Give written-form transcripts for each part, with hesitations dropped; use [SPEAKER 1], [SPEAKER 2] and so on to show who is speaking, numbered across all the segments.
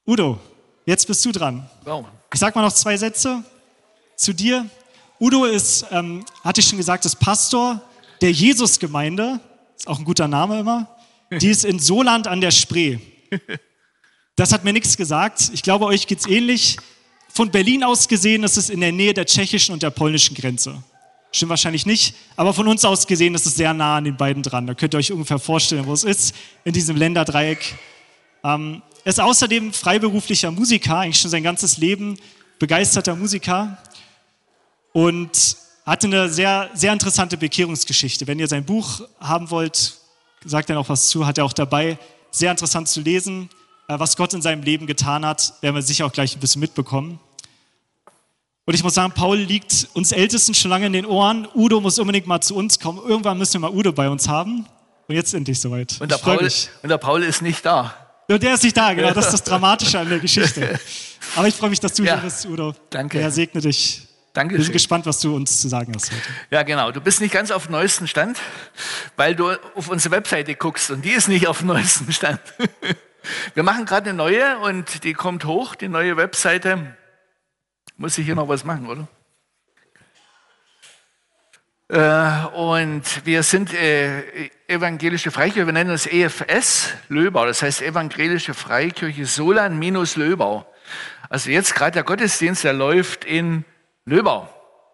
[SPEAKER 1] Udo, jetzt bist du dran.
[SPEAKER 2] Wow.
[SPEAKER 1] Ich sag mal noch 2 Sätze zu dir. Udo ist, hatte ich schon gesagt, ist Pastor der Jesusgemeinde. Ist auch ein guter Name immer. Die ist in Soland an der Spree. Das hat mir nichts gesagt. Ich glaube, euch geht's ähnlich. Von Berlin aus gesehen ist es in der Nähe der tschechischen und der polnischen Grenze. Stimmt wahrscheinlich nicht, aber von uns aus gesehen ist es sehr nah an den beiden dran. Da könnt ihr euch ungefähr vorstellen, wo es ist, in diesem Länderdreieck. Er ist außerdem freiberuflicher Musiker, eigentlich schon sein ganzes Leben begeisterter Musiker und hatte eine sehr, sehr interessante Bekehrungsgeschichte. Wenn ihr sein Buch haben wollt, sagt er noch was zu, hat er auch dabei. Sehr interessant zu lesen, was Gott in seinem Leben getan hat, werden wir sicher auch gleich ein bisschen mitbekommen. Und ich muss sagen, Paul liegt uns Ältesten schon lange in den Ohren. Udo muss unbedingt mal zu uns kommen. Irgendwann müssen wir mal Udo bei uns haben. Und jetzt endlich soweit.
[SPEAKER 2] Und der Paul ist nicht da.
[SPEAKER 1] Und der ist nicht da, genau. Das ist das Dramatische an der Geschichte. Aber ich freue mich, dass du hier bist, Udo.
[SPEAKER 2] Danke.
[SPEAKER 1] Der Herr segne dich.
[SPEAKER 2] Danke.
[SPEAKER 1] Wir sind gespannt, was du uns zu sagen hast heute.
[SPEAKER 2] Ja, genau. Du bist nicht ganz auf dem neuesten Stand, weil du auf unsere Webseite guckst und die ist nicht auf dem neuesten Stand. Wir machen gerade eine neue und die kommt hoch, die neue Webseite. Muss ich hier noch was machen, oder? Und wir sind evangelische Freikirche, wir nennen uns EFS Löbau, das heißt Evangelische Freikirche Soland-Löbau. Also jetzt gerade der Gottesdienst, der läuft in Löbau.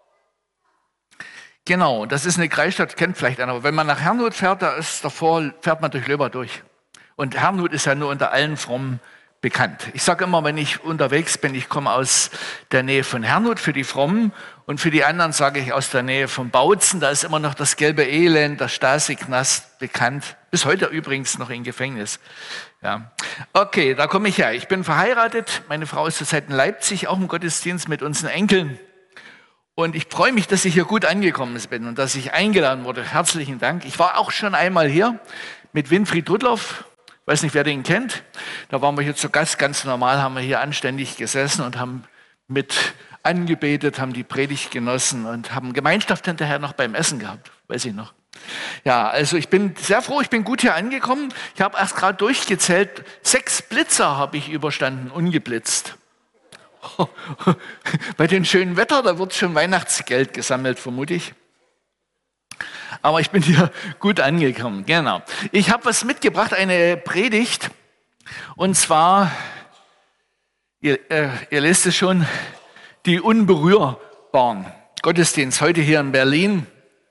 [SPEAKER 2] Genau, das ist eine Kreisstadt, kennt vielleicht einer, aber wenn man nach Herrnhut fährt, fährt man durch Löbau durch. Und Herrnhut ist ja nur unter allen Frommen bekannt. Ich sage immer, wenn ich unterwegs bin, ich komme aus der Nähe von Herrnhut für die Frommen und für die anderen sage ich aus der Nähe von Bautzen. Da ist immer noch das gelbe Elend, der Stasi-Knast bekannt. Bis heute übrigens noch im Gefängnis. Ja. Okay, da komme ich her. Ich bin verheiratet. Meine Frau ist zurzeit in Leipzig, auch im Gottesdienst mit unseren Enkeln. Und ich freue mich, dass ich hier gut angekommen bin und dass ich eingeladen wurde. Herzlichen Dank. Ich war auch schon einmal hier mit Winfried Rudloff. Ich weiß nicht, wer den kennt. Da waren wir hier zu Gast, ganz normal haben wir hier anständig gesessen und haben mit angebetet, haben die Predigt genossen und haben Gemeinschaft hinterher noch beim Essen gehabt, weiß ich noch. Ja, also ich bin sehr froh, ich bin gut hier angekommen. Ich habe erst gerade durchgezählt, 6 Blitzer habe ich überstanden, ungeblitzt. Bei dem schönen Wetter, da wird schon Weihnachtsgeld gesammelt, vermute ich. Aber ich bin hier gut angekommen, genau. Ich habe was mitgebracht, eine Predigt. Und zwar, ihr lest es schon, die Unberührbaren. Gottesdienst heute hier in Berlin.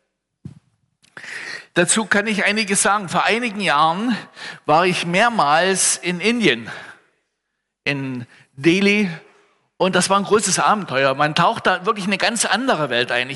[SPEAKER 2] Dazu kann ich einiges sagen. Vor einigen Jahren war ich mehrmals in Indien, in Delhi. Und das war ein großes Abenteuer. Man taucht da wirklich eine ganz andere Welt ein.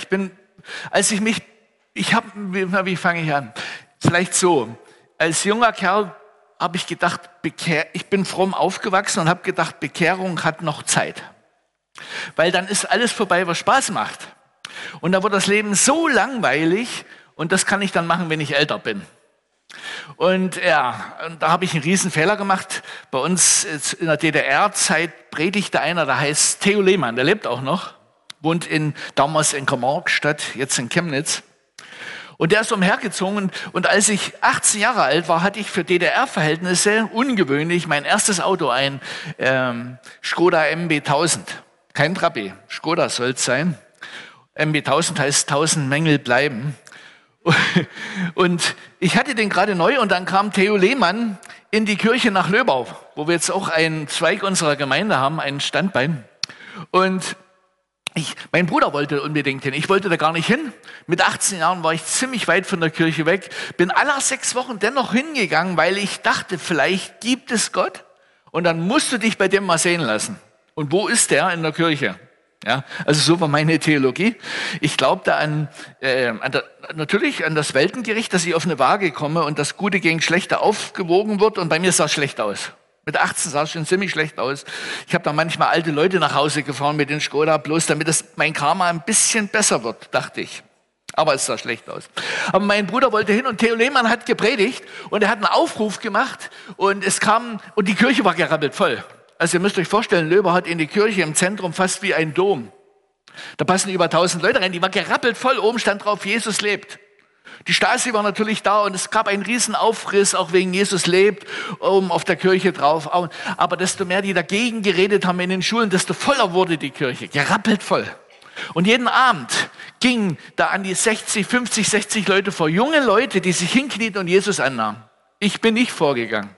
[SPEAKER 2] Wie fange ich an? Vielleicht so. Als junger Kerl habe ich gedacht, ich bin fromm aufgewachsen und habe gedacht, Bekehrung hat noch Zeit. Weil dann ist alles vorbei, was Spaß macht. Und da wird das Leben so langweilig und das kann ich dann machen, wenn ich älter bin. Und ja, da habe ich einen riesen Fehler gemacht. Bei uns in der DDR-Zeit predigte einer, der heißt Theo Lehmann, der lebt auch noch, wohnt damals in Kamorkstadt, jetzt in Chemnitz. Und der ist umhergezogen und als ich 18 Jahre alt war, hatte ich für DDR-Verhältnisse ungewöhnlich mein erstes Auto, ein Skoda MB1000. Kein Trabi, Skoda soll es sein. MB1000 heißt 1000 Mängel bleiben. Und ich hatte den gerade neu und dann kam Theo Lehmann in die Kirche nach Löbau, wo wir jetzt auch einen Zweig unserer Gemeinde haben, ein Standbein. Und mein Bruder wollte unbedingt hin. Ich wollte da gar nicht hin. Mit 18 Jahren war ich ziemlich weit von der Kirche weg. Bin alle 6 Wochen dennoch hingegangen, weil ich dachte, vielleicht gibt es Gott. Und dann musst du dich bei dem mal sehen lassen. Und wo ist der in der Kirche? Ja, also so war meine Theologie. Ich glaubte natürlich an das Weltengericht, dass ich auf eine Waage komme und das Gute gegen Schlechte aufgewogen wird. Und bei mir sah es schlecht aus. Mit 18 sah es schon ziemlich schlecht aus. Ich habe da manchmal alte Leute nach Hause gefahren mit den Skoda, bloß damit mein Karma ein bisschen besser wird, dachte ich. Aber es sah schlecht aus. Aber mein Bruder wollte hin und Theo Lehmann hat gepredigt und er hat einen Aufruf gemacht und die Kirche war gerappelt voll. Also ihr müsst euch vorstellen, Löbau hat in die Kirche im Zentrum fast wie ein Dom. Da passen über 1000 Leute rein, die war gerappelt voll, oben stand drauf, Jesus lebt. Die Stasi war natürlich da und es gab einen riesen Aufriss, auch wegen Jesus lebt, oben auf der Kirche drauf. Aber desto mehr die dagegen geredet haben in den Schulen, desto voller wurde die Kirche, gerappelt voll. Und jeden Abend gingen da an die 50, 60 Leute vor, junge Leute, die sich hinknieten und Jesus annahmen. Ich bin nicht vorgegangen.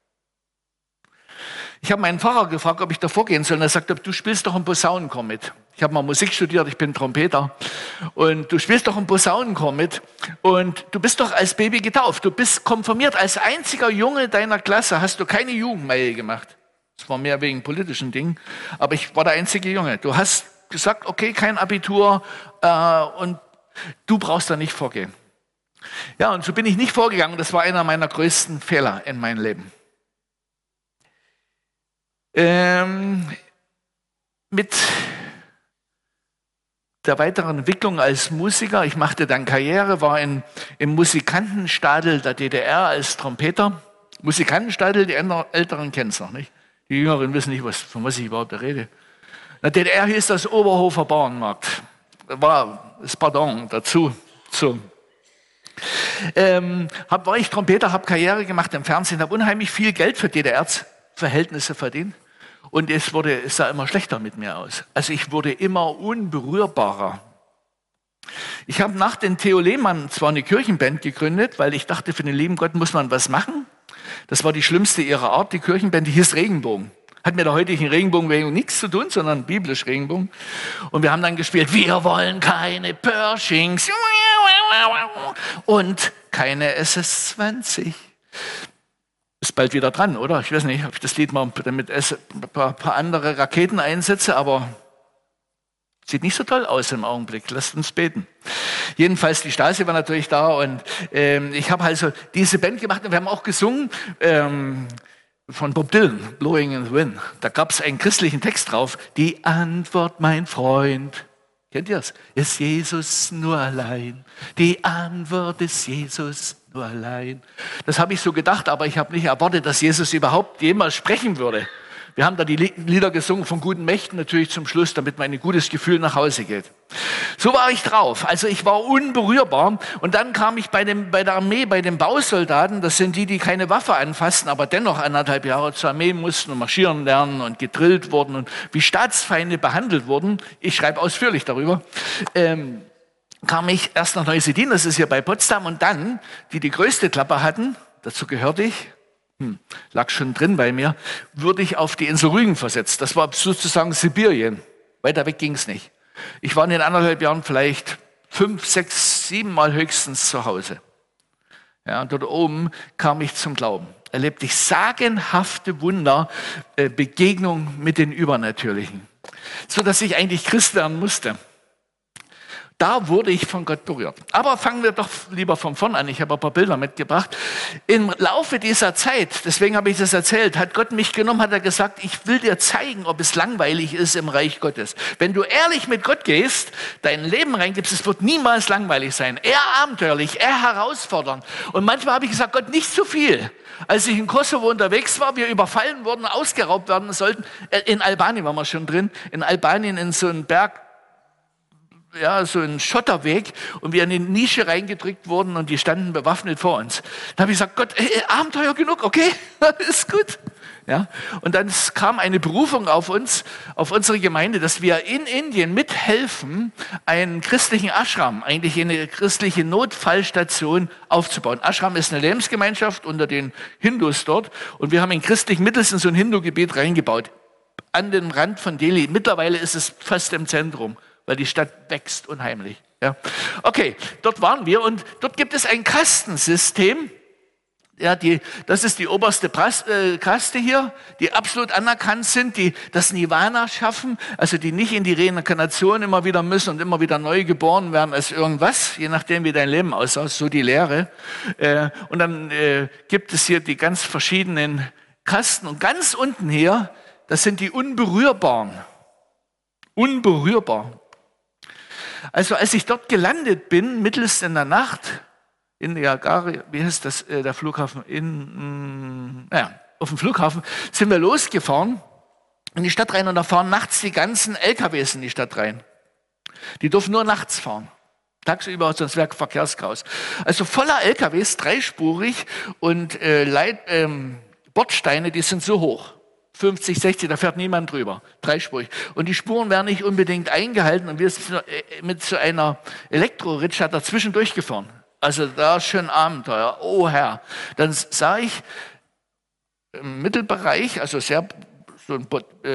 [SPEAKER 2] Ich habe meinen Pfarrer gefragt, ob ich da vorgehen soll. Und er sagte, du spielst doch im Posaunenchor mit. Ich habe mal Musik studiert, ich bin Trompeter. Und du spielst doch im Posaunenchor mit. Und du bist doch als Baby getauft. Du bist konfirmiert. Als einziger Junge deiner Klasse hast du keine Jugendweihe gemacht. Das war mehr wegen politischen Dingen. Aber ich war der einzige Junge. Du hast gesagt, okay, kein Abitur und du brauchst da nicht vorgehen. Ja, und so bin ich nicht vorgegangen. Das war einer meiner größten Fehler in meinem Leben. Mit der weiteren Entwicklung als Musiker, ich machte dann Karriere, war im Musikantenstadel der DDR als Trompeter. Musikantenstadel, die Älteren kennen es noch nicht. Die Jüngeren wissen nicht, von was ich überhaupt rede. In der DDR hieß das Oberhofer Bauernmarkt. War das Pardon dazu. So. War ich Trompeter, habe Karriere gemacht im Fernsehen, habe unheimlich viel Geld für DDR-Verhältnisse verdient. Und es sah immer schlechter mit mir aus. Also ich wurde immer unberührbarer. Ich habe nach den Theo Lehmann zwar eine Kirchenband gegründet, weil ich dachte, für den lieben Gott muss man was machen. Das war die schlimmste ihrer Art, die Kirchenband, die hieß Regenbogen. Hat mit der heutigen Regenbogenbewegung nichts zu tun, sondern biblisch Regenbogen. Und wir haben dann gespielt, wir wollen keine Pershings und keine SS-20. Ist bald wieder dran, oder? Ich weiß nicht, ob ich das Lied mal damit ein paar andere Raketen einsetze, aber sieht nicht so toll aus im Augenblick. Lasst uns beten. Jedenfalls, die Stasi war natürlich da und ich habe also diese Band gemacht und wir haben auch gesungen von Bob Dylan, Blowing in the Wind. Da gab es einen christlichen Text drauf. Die Antwort, mein Freund, kennt ihr es? Ist Jesus nur allein. Die Antwort ist Jesus nur allein. Das habe ich so gedacht, aber ich habe nicht erwartet, dass Jesus überhaupt jemals sprechen würde. Wir haben da die Lieder gesungen von guten Mächten natürlich zum Schluss, damit man ein gutes Gefühl nach Hause geht. So war ich drauf. Also ich war unberührbar. Und dann kam ich bei der Armee, bei den Bausoldaten. Das sind die keine Waffe anfassten, aber dennoch 1,5 Jahre zur Armee mussten und marschieren lernen und gedrillt wurden und wie Staatsfeinde behandelt wurden. Ich schreibe ausführlich darüber. Kam ich erst nach Neusiedl, das ist hier bei Potsdam, und dann, die größte Klappe hatten, dazu gehörte ich, lag schon drin bei mir, wurde ich auf die Insel Rügen versetzt. Das war sozusagen Sibirien. Weiter weg ging es nicht. Ich war in den 1,5 Jahren vielleicht 5, 6, 7 Mal höchstens zu Hause. Ja, und dort oben kam ich zum Glauben. Erlebte ich sagenhafte Wunder, Begegnung mit den Übernatürlichen. So dass ich eigentlich Christ werden musste. Da wurde ich von Gott berührt. Aber fangen wir doch lieber von vorn an. Ich habe ein paar Bilder mitgebracht. Im Laufe dieser Zeit, deswegen habe ich das erzählt, hat Gott mich genommen, hat er gesagt, ich will dir zeigen, ob es langweilig ist im Reich Gottes. Wenn du ehrlich mit Gott gehst, dein Leben reingibst, es wird niemals langweilig sein. Eher abenteuerlich, eher herausfordernd. Und manchmal habe ich gesagt, Gott, nicht zu viel. Als ich in Kosovo unterwegs war, wir überfallen wurden, ausgeraubt werden sollten. In Albanien waren wir schon drin. In Albanien in so einen Berg, ja, so ein Schotterweg und wir in die Nische reingedrückt wurden und die standen bewaffnet vor uns. Da habe ich gesagt, Gott, Abenteuer genug, okay, ist gut. Ja, und dann kam eine Berufung auf uns, auf unsere Gemeinde, dass wir in Indien mithelfen, einen christlichen Ashram, eigentlich eine christliche Notfallstation aufzubauen. Ashram ist eine Lebensgemeinschaft unter den Hindus dort und wir haben in christlich mittels in so ein Hindu-Gebiet reingebaut, an den Rand von Delhi. Mittlerweile ist es fast im Zentrum, weil die Stadt wächst unheimlich. Ja. Okay, dort waren wir und dort gibt es ein Kastensystem. Ja, das ist die oberste Kaste hier, die absolut anerkannt sind, die das Nirvana schaffen, also die nicht in die Reinkarnation immer wieder müssen und immer wieder neu geboren werden als irgendwas, je nachdem wie dein Leben aussah, so die Lehre. Und dann gibt es hier die ganz verschiedenen Kasten und ganz unten hier, das sind die Unberührbaren. Unberührbar. Also als ich dort gelandet bin, mittels in der Nacht, in Niagara, wie heißt das, der Flughafen, auf dem Flughafen, sind wir losgefahren in die Stadt rein und da fahren nachts die ganzen LKWs in die Stadt rein. Die dürfen nur nachts fahren. Tagsüber, sonst wäre Verkehrschaos. Also voller LKWs, dreispurig und Bordsteine, die sind so hoch. 50, 60, da fährt niemand drüber. Dreispurig. Und die Spuren werden nicht unbedingt eingehalten und wir sind mit so einer Elektroritsche dazwischen durchgefahren. Also da ist schon Abenteuer. Oh Herr. Dann sah ich im Mittelbereich, also so ein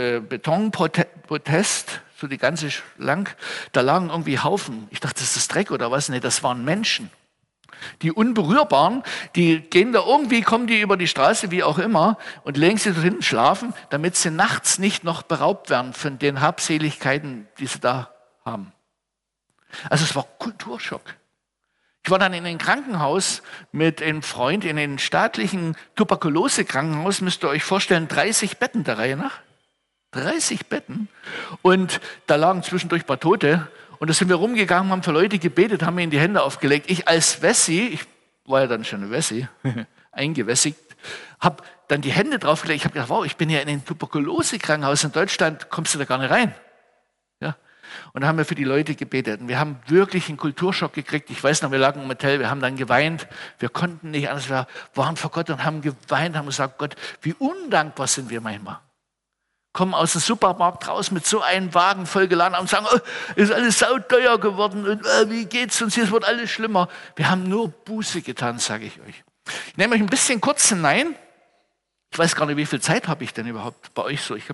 [SPEAKER 2] Betonpodest, so die ganze lang, da lagen irgendwie Haufen. Ich dachte, das ist Dreck oder was? Nee, das waren Menschen. Die Unberührbaren, die gehen da irgendwie, kommen die über die Straße, wie auch immer, und legen sie dort hinten schlafen, damit sie nachts nicht noch beraubt werden von den Habseligkeiten, die sie da haben. Also es war Kulturschock. Ich war dann in ein Krankenhaus mit einem Freund, in einem staatlichen Tuberkulose-Krankenhaus, müsst ihr euch vorstellen, 30 Betten der Reihe nach. 30 Betten. Und da lagen zwischendurch ein paar Tote. Und da sind wir rumgegangen, haben für Leute gebetet, haben ihnen die Hände aufgelegt. Ich als Wessi, ich war ja dann schon ein Wessi, eingewässigt, habe dann die Hände draufgelegt. Ich habe gedacht, wow, ich bin ja in einem Tuberkulose-Krankenhaus in Deutschland, kommst du da gar nicht rein. Ja. Und da haben wir für die Leute gebetet. Und wir haben wirklich einen Kulturschock gekriegt. Ich weiß noch, wir lagen im Hotel, wir haben dann geweint. Wir konnten nicht anders, wir waren vor Gott und haben geweint, haben gesagt, Gott, wie undankbar sind wir manchmal. Kommen aus dem Supermarkt raus mit so einem Wagen vollgeladen und sagen, oh, ist alles sauteuer geworden und wie geht's uns, hier wird alles schlimmer. Wir haben nur Buße getan, sage ich euch. Ich nehme euch ein bisschen kurz hinein. Ich weiß gar nicht, wie viel Zeit habe ich denn überhaupt bei euch so? Ich habe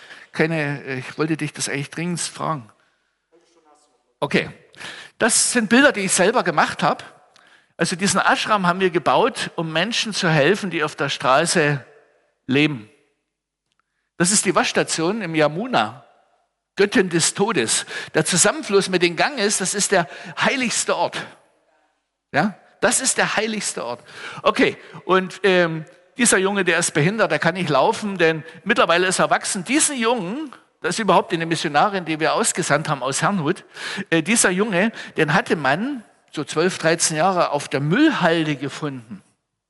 [SPEAKER 2] ich wollte dich das eigentlich dringend fragen. Okay, das sind Bilder, die ich selber gemacht habe. Also diesen Ashram haben wir gebaut, um Menschen zu helfen, die auf der Straße leben. Das ist die Waschstation im Yamuna, Göttin des Todes. Der Zusammenfluss mit den Ganges, das ist der heiligste Ort. Ja, das ist der heiligste Ort. Okay, und dieser Junge, der ist behindert, der kann nicht laufen, denn mittlerweile ist er erwachsen. Diesen Jungen, das ist überhaupt eine Missionarin, die wir ausgesandt haben aus Herrnhut, dieser Junge, den hatte man, so 12, 13 Jahre, auf der Müllhalde gefunden.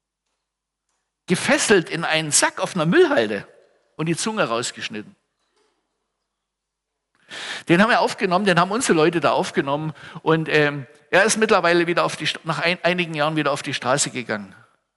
[SPEAKER 2] Gefesselt in einen Sack auf einer Müllhalde. Und die Zunge rausgeschnitten. Den haben wir aufgenommen, den haben unsere Leute da aufgenommen und er ist mittlerweile wieder nach einigen Jahren wieder auf die Straße gegangen.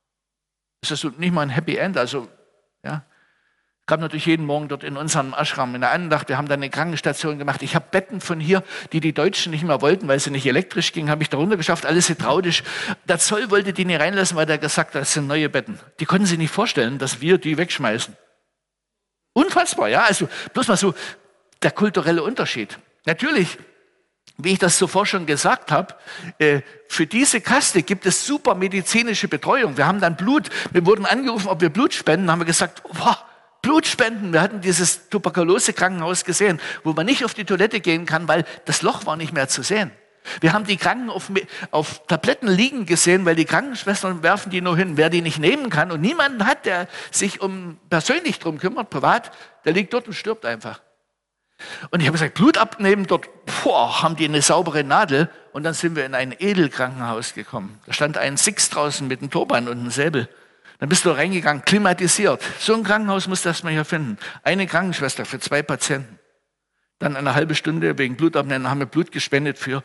[SPEAKER 2] Das ist also nicht mal ein Happy End, also ja. Ich kam natürlich jeden Morgen dort in unserem Ashram in der Andacht, wir haben dann eine Krankenstation gemacht. Ich habe Betten von hier, die Deutschen nicht mehr wollten, weil sie nicht elektrisch gingen, habe ich da runter geschafft, alles hydraulisch. Der Zoll wollte die nicht reinlassen, weil der gesagt hat, das sind neue Betten. Die konnten sich nicht vorstellen, dass wir die wegschmeißen. Unfassbar, ja, also bloß mal so der kulturelle Unterschied. Natürlich, wie ich das zuvor schon gesagt habe, für diese Kaste gibt es super medizinische Betreuung. Wir haben dann Blut, wir wurden angerufen, ob wir Blut spenden, haben wir gesagt, wow, Blut spenden. Wir hatten dieses Tuberkulose-Krankenhaus gesehen, wo man nicht auf die Toilette gehen kann, weil das Loch war nicht mehr zu sehen. Wir haben die Kranken auf Tabletten liegen gesehen, weil die Krankenschwestern werfen die nur hin. Wer die nicht nehmen kann und niemanden hat, der sich persönlich drum kümmert, privat, der liegt dort und stirbt einfach. Und ich habe gesagt, Blut abnehmen, dort haben die eine saubere Nadel. Und dann sind wir in ein Edelkrankenhaus gekommen. Da stand ein Six draußen mit einem Turban und einem Säbel. Dann bist du reingegangen, klimatisiert. So ein Krankenhaus musst du erstmal hier finden. Eine Krankenschwester für 2 Patienten. Dann eine halbe Stunde wegen Blutabnehmen haben wir Blut gespendet für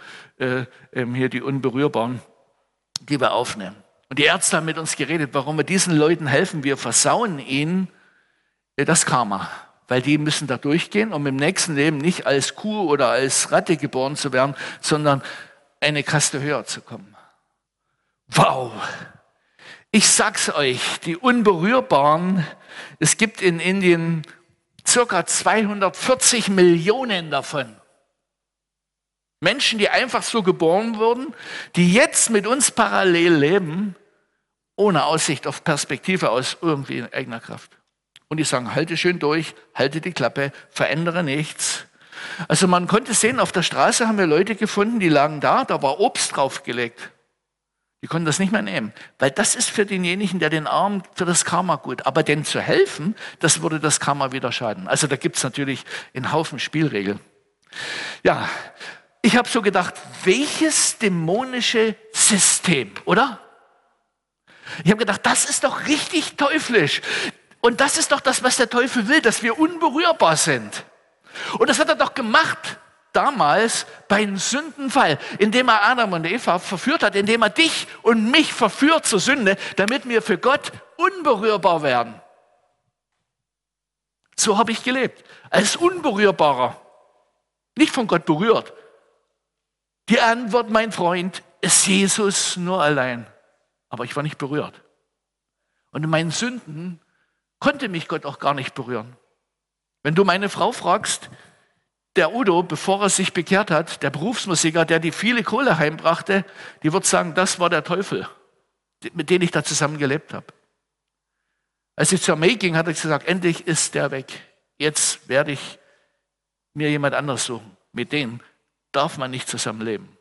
[SPEAKER 2] hier die Unberührbaren, die wir aufnehmen. Und die Ärzte haben mit uns geredet, warum wir diesen Leuten helfen. Wir versauen ihnen das Karma, weil die müssen da durchgehen, um im nächsten Leben nicht als Kuh oder als Ratte geboren zu werden, sondern eine Kaste höher zu kommen. Wow! Ich sag's euch, die Unberührbaren, es gibt in Indien circa 240 Millionen davon. Menschen, die einfach so geboren wurden, die jetzt mit uns parallel leben, ohne Aussicht auf Perspektive aus irgendwie eigener Kraft. Und die sagen, halte schön durch, halte die Klappe, verändere nichts. Also man konnte sehen, auf der Straße haben wir Leute gefunden, die lagen da war Obst draufgelegt. Die konnten das nicht mehr nehmen, weil das ist für denjenigen, der den Arm, für das Karma gut. Aber denen zu helfen, das würde das Karma wieder schaden. Also da gibt es natürlich einen Haufen Spielregeln. Ja, ich habe so gedacht, welches dämonische System, oder? Ich habe gedacht, das ist doch richtig teuflisch. Und das ist doch das, was der Teufel will, dass wir unberührbar sind. Und das hat er doch gemacht, damals beim Sündenfall, indem er Adam und Eva verführt hat, indem er dich und mich verführt zur Sünde, damit wir für Gott unberührbar werden. So habe ich gelebt, als Unberührbarer, nicht von Gott berührt. Die Antwort, mein Freund, ist Jesus nur allein. Aber ich war nicht berührt. Und in meinen Sünden konnte mich Gott auch gar nicht berühren. Wenn du meine Frau fragst, der Udo, bevor er sich bekehrt hat, der Berufsmusiker, der die viele Kohle heimbrachte, die wird sagen, das war der Teufel, mit dem ich da zusammen gelebt habe. Als ich zur Armee ging, hat er gesagt, endlich ist der weg. Jetzt werde ich mir jemand anderes suchen. Mit dem darf man nicht zusammenleben.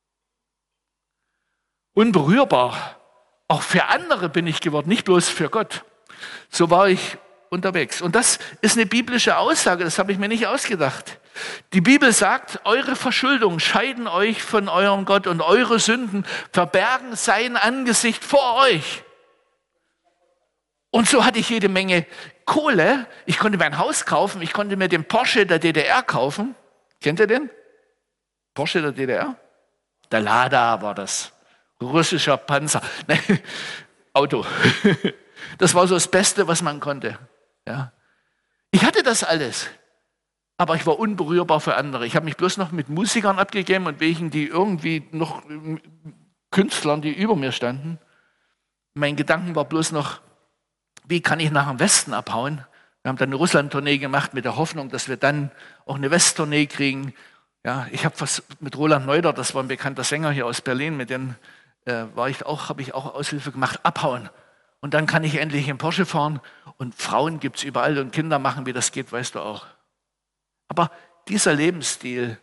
[SPEAKER 2] Unberührbar. Auch für andere bin ich geworden, nicht bloß für Gott. So war ich unterwegs. Und das ist eine biblische Aussage, das habe ich mir nicht ausgedacht. Die Bibel sagt, eure Verschuldungen scheiden euch von eurem Gott und eure Sünden verbergen sein Angesicht vor euch. Und so hatte ich jede Menge Kohle. Ich konnte mir ein Haus kaufen, ich konnte mir den Porsche der DDR kaufen. Kennt ihr den? Porsche der DDR? Der Lada war das. Russischer Panzer. Nein, Auto. Das war so das Beste, was man konnte. Ja. Ich hatte das alles, aber ich war unberührbar für andere. Ich habe mich bloß noch mit Musikern abgegeben und wegen die irgendwie noch Künstlern, die über mir standen. Mein Gedanken war bloß noch, wie kann ich nach dem Westen abhauen? Wir haben dann eine Russland-Tournee gemacht mit der Hoffnung, dass wir dann auch eine West-Tournee kriegen. Ja, ich habe mit Roland Neuder, das war ein bekannter Sänger hier aus Berlin, mit dem habe ich auch Aushilfe gemacht, abhauen. Und dann kann ich endlich in Porsche fahren und Frauen gibt es überall und Kinder machen, wie das geht, weißt du auch. Aber dieser Lebensstil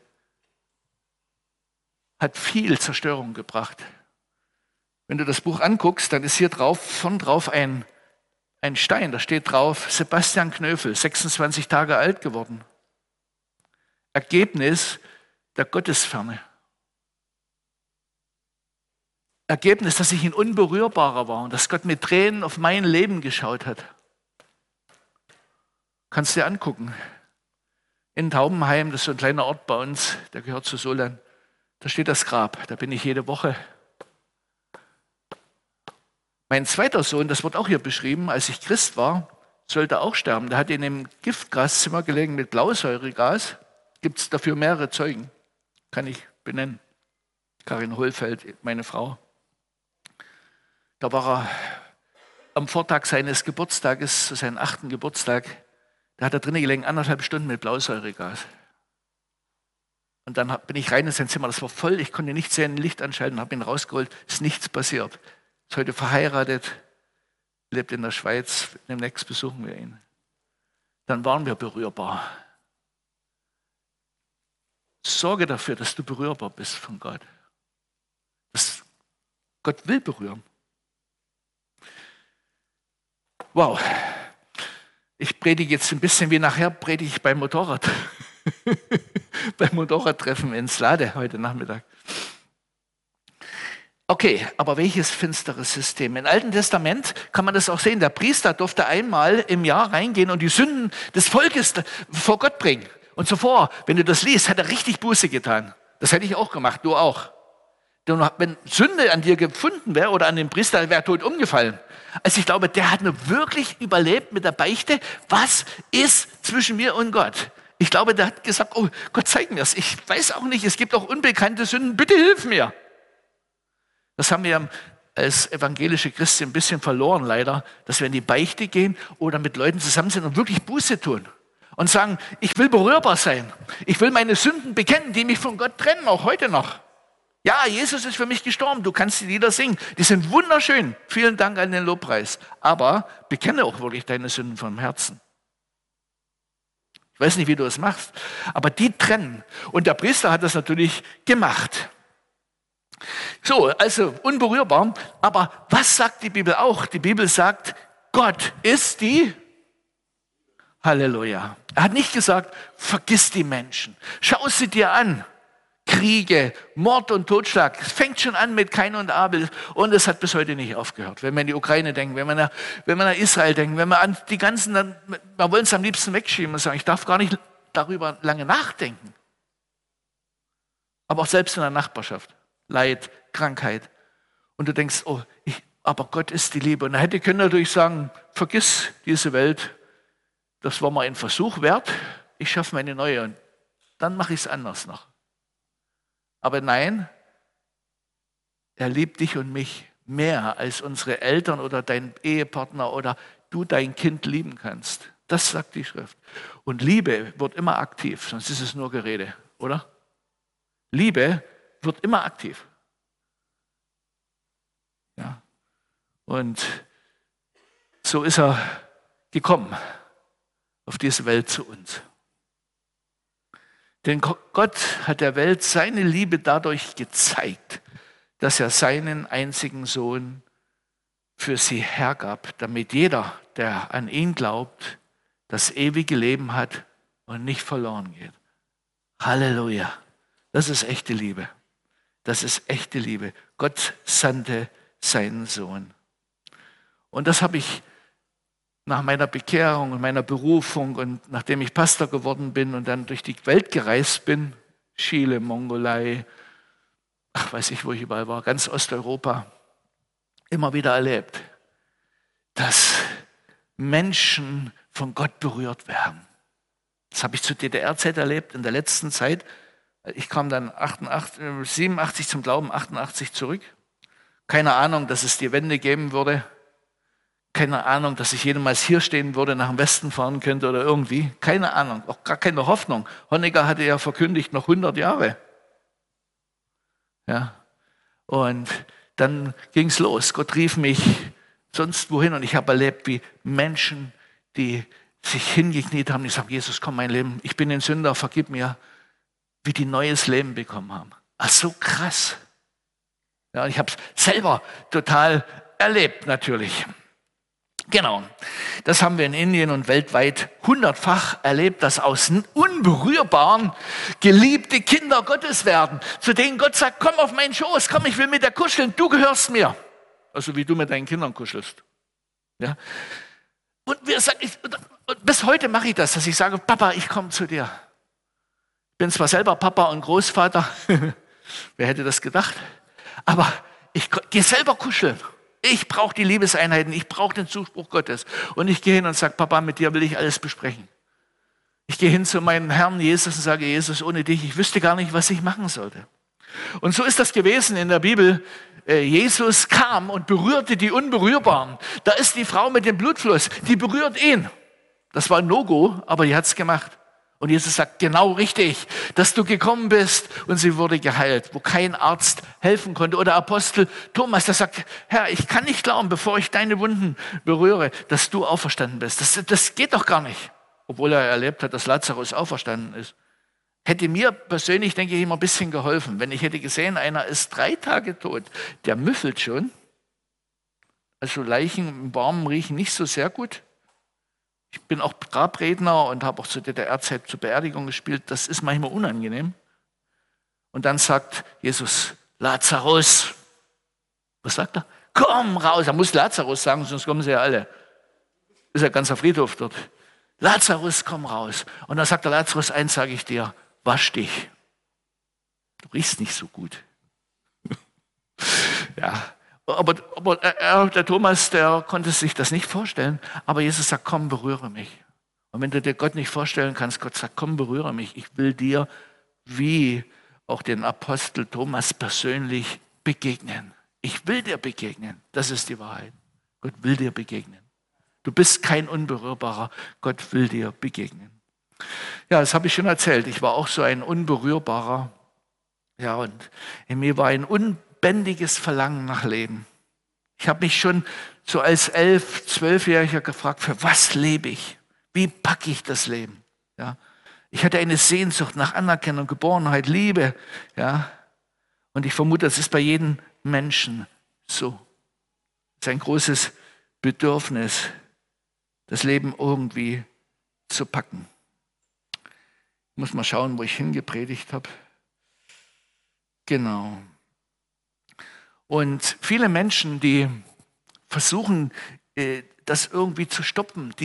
[SPEAKER 2] hat viel Zerstörung gebracht. Wenn du das Buch anguckst, dann ist hier vorn drauf ein Stein, da steht drauf, Sebastian Knöfel, 26 Tage alt geworden. Ergebnis der Gottesferne. Ergebnis, dass ich ein Unberührbarer war und dass Gott mit Tränen auf mein Leben geschaut hat. Kannst du dir angucken. In Taubenheim, das ist so ein kleiner Ort bei uns, der gehört zu Solan. Da steht das Grab, da bin ich jede Woche. Mein zweiter Sohn, das wird auch hier beschrieben, als ich Christ war, sollte auch sterben. Der hat in einem Giftgaszimmer gelegen mit Blausäuregas. Gibt es dafür mehrere Zeugen, kann ich benennen. Karin Hohlfeld, meine Frau. Da war er am Vortag seines Geburtstages, zu seinem 8. Geburtstag, da hat er drinnen gelegen, 1,5 Stunden mit Blausäuregas. Und dann bin ich rein in sein Zimmer, das war voll, ich konnte nicht sehen, Licht anschalten, habe ihn rausgeholt, ist nichts passiert. Ist heute verheiratet, lebt in der Schweiz, demnächst besuchen wir ihn. Dann waren wir berührbar. Sorge dafür, dass du berührbar bist von Gott. Gott will berühren. Wow. Ich predige jetzt ein bisschen wie nachher predige ich beim Motorrad. Beim Motorradtreffen in Slade heute Nachmittag. Okay, aber welches finsteres System? Im Alten Testament kann man das auch sehen. Der Priester durfte einmal im Jahr reingehen und die Sünden des Volkes vor Gott bringen. Und zuvor, wenn du das liest, hat er richtig Buße getan. Das hätte ich auch gemacht, du auch. Wenn Sünde an dir gefunden wäre oder an dem Priester, wäre er tot umgefallen. Also ich glaube, der hat nur wirklich überlebt mit der Beichte. Was ist zwischen mir und Gott? Ich glaube, der hat gesagt, oh Gott, zeig mir es. Ich weiß auch nicht, es gibt auch unbekannte Sünden, bitte hilf mir. Das haben wir als evangelische Christen ein bisschen verloren leider, dass wir in die Beichte gehen oder mit Leuten zusammen sind und wirklich Buße tun. Und sagen, ich will berührbar sein. Ich will meine Sünden bekennen, die mich von Gott trennen, auch heute noch. Ja, Jesus ist für mich gestorben. Du kannst die Lieder singen. Die sind wunderschön. Vielen Dank an den Lobpreis. Aber bekenne auch wirklich deine Sünden vom Herzen. Ich weiß nicht, wie du es machst, aber die trennen. Und der Priester hat das natürlich gemacht. So, also unberührbar. Aber was sagt die Bibel auch? Die Bibel sagt, Gott ist die Halleluja. Er hat nicht gesagt, vergiss die Menschen. Schau sie dir an. Kriege, Mord und Totschlag. Es fängt schon an mit Kain und Abel und es hat bis heute nicht aufgehört. Wenn wir an die Ukraine denken, wenn wir an Israel denken, wenn wir an die ganzen, wir wollen es am liebsten wegschieben und sagen, ich darf gar nicht darüber lange nachdenken. aber auch selbst in der Nachbarschaft. Leid, Krankheit. Und du denkst, oh, aber Gott ist die Liebe. Und er hätte können natürlich sagen, vergiss diese Welt, das war mal ein Versuch wert, ich schaffe mir eine neue und dann mache ich es anders noch. Aber nein, er liebt dich und mich mehr, als unsere Eltern oder dein Ehepartner oder du dein Kind lieben kannst. Das sagt die Schrift. Und Liebe wird immer aktiv, sonst ist es nur Gerede, oder? Liebe wird immer aktiv. Ja. Und so ist er gekommen auf diese Welt zu uns. Denn Gott hat der Welt seine Liebe dadurch gezeigt, dass er seinen einzigen Sohn für sie hergab, damit jeder, der an ihn glaubt, das ewige Leben hat und nicht verloren geht. Halleluja. Das ist echte Liebe. Das ist echte Liebe. Gott sandte seinen Sohn. Und das habe ich nach meiner Bekehrung und meiner Berufung und nachdem ich Pastor geworden bin und dann durch die Welt gereist bin, Chile, Mongolei, weiß ich, wo ich überall war, ganz Osteuropa, immer wieder erlebt, dass Menschen von Gott berührt werden. Das habe ich zur DDR-Zeit erlebt, in der letzten Zeit. Ich kam dann 87 zum Glauben, 88 zurück. Keine Ahnung, dass es die Wende geben würde. Keine Ahnung, dass ich jemals hier stehen würde, nach dem Westen fahren könnte oder irgendwie. Keine Ahnung, auch gar keine Hoffnung. Honecker hatte ja verkündigt, noch 100 Jahre. Ja. Und dann ging es los. Gott rief mich sonst wohin und ich habe erlebt, wie Menschen, die sich hingekniet haben, die sagen, Jesus, komm mein Leben, ich bin ein Sünder, vergib mir, wie die neues Leben bekommen haben. Ach, so krass. Ja, ich habe es selber total erlebt, natürlich. Genau, das haben wir in Indien und weltweit 100-fach erlebt, dass aus unberührbaren geliebte Kinder Gottes werden, zu denen Gott sagt, komm auf meinen Schoß, komm, ich will mit dir kuscheln, du gehörst mir. Also wie du mit deinen Kindern kuschelst. Ja? Und bis heute mache ich das, dass ich sage, Papa, ich komme zu dir. Ich bin zwar selber Papa und Großvater, wer hätte das gedacht, aber ich gehe selber kuscheln. Ich brauche die Liebeseinheiten, ich brauche den Zuspruch Gottes. Und ich gehe hin und sage, Papa, mit dir will ich alles besprechen. Ich gehe hin zu meinem Herrn Jesus und sage, Jesus, ohne dich, ich wüsste gar nicht, was ich machen sollte. Und so ist das gewesen in der Bibel. Jesus kam und berührte die Unberührbaren. Da ist die Frau mit dem Blutfluss, die berührt ihn. Das war ein No-Go, aber die hat es gemacht. Und Jesus sagt, genau richtig, dass du gekommen bist und sie wurde geheilt, wo kein Arzt helfen konnte. Oder Apostel Thomas, der sagt, Herr, ich kann nicht glauben, bevor ich deine Wunden berühre, dass du auferstanden bist. Das geht doch gar nicht. Obwohl er erlebt hat, dass Lazarus auferstanden ist. Hätte mir persönlich, denke ich, immer ein bisschen geholfen. Wenn ich hätte gesehen, einer ist 3 Tage tot, der müffelt schon. Also Leichen im Baum riechen nicht so sehr gut. Ich bin auch Grabredner und habe auch zur DDR-Zeit zur Beerdigung gespielt. Das ist manchmal unangenehm. Und dann sagt Jesus, Lazarus. Was sagt er? Komm raus. Er muss Lazarus sagen, sonst kommen sie ja alle. Ist ja ganzer Friedhof dort. Lazarus, komm raus. Und dann sagt der Lazarus, eins sage ich dir, wasch dich. Du riechst nicht so gut. Ja. Aber der Thomas, der konnte sich das nicht vorstellen. Aber Jesus sagt, komm, berühre mich. Und wenn du dir Gott nicht vorstellen kannst, Gott sagt, komm, berühre mich. Ich will dir, wie auch den Apostel Thomas persönlich begegnen. Ich will dir begegnen. Das ist die Wahrheit. Gott will dir begegnen. Du bist kein Unberührbarer. Gott will dir begegnen. Ja, das habe ich schon erzählt. Ich war auch so ein Unberührbarer. Ja, und in mir war ein unbändiges Verlangen nach Leben. Ich habe mich schon so als 11-, 12-Jähriger gefragt, für was lebe ich? Wie packe ich das Leben? Ja, ich hatte eine Sehnsucht nach Anerkennung, Geborenheit, Liebe. Ja, und ich vermute, das ist bei jedem Menschen so. Es ist ein großes Bedürfnis, das Leben irgendwie zu packen. Ich muss mal schauen, wo ich hingepredigt habe. Genau. Und viele Menschen, die versuchen, das irgendwie zu stopfen,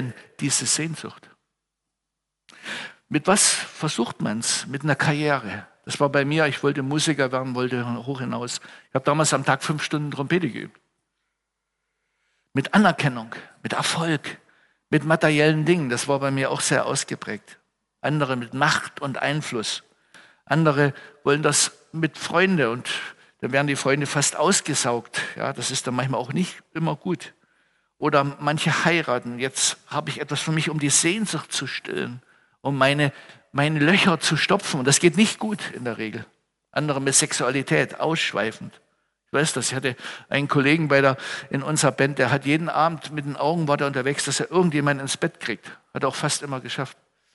[SPEAKER 2] diese Sehnsucht. Mit was versucht man es? Mit einer Karriere. Das war bei mir, ich wollte Musiker werden, wollte hoch hinaus. Ich habe damals am Tag 5 Stunden Trompete geübt. Mit Anerkennung, mit Erfolg, mit materiellen Dingen. Das war bei mir auch sehr ausgeprägt. Andere mit Macht und Einfluss. Andere wollen das mit Freunden und dann werden die Freunde fast ausgesaugt. Ja, das ist dann manchmal auch nicht immer gut. Oder manche heiraten. Jetzt habe ich etwas für mich, um die Sehnsucht zu stillen, um meine Löcher zu stopfen. Und das geht nicht gut in der Regel. Andere mit Sexualität, ausschweifend. Ich weiß das, ich hatte einen Kollegen in unserer Band, der hat jeden Abend mit den Augen war der unterwegs, dass er irgendjemanden ins Bett kriegt. Hat er auch fast immer geschafft.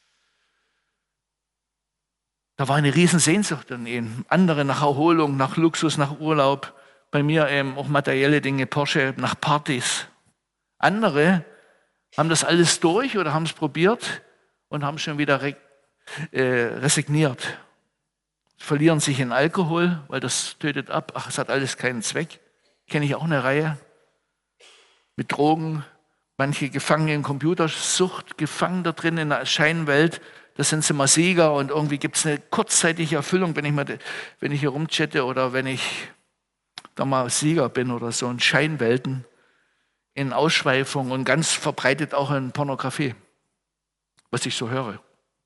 [SPEAKER 2] Da war eine riesen Sehnsucht in ihnen. Andere nach Erholung, nach Luxus, nach Urlaub. Bei mir eben auch materielle Dinge, Porsche, nach Partys. Andere haben das alles durch oder haben es probiert und haben schon wieder resigniert. Verlieren sich in Alkohol, weil das tötet ab. Ach, es hat alles keinen Zweck. Kenne ich auch eine Reihe. Mit Drogen, manche gefangen in Computersucht, gefangen da drin in der Scheinwelt. Da sind sie mal Sieger und irgendwie gibt es eine kurzzeitige Erfüllung, wenn ich hier rumchatte oder wenn ich da mal Sieger bin oder so in Scheinwelten, in Ausschweifung und ganz verbreitet auch in Pornografie, was ich so höre.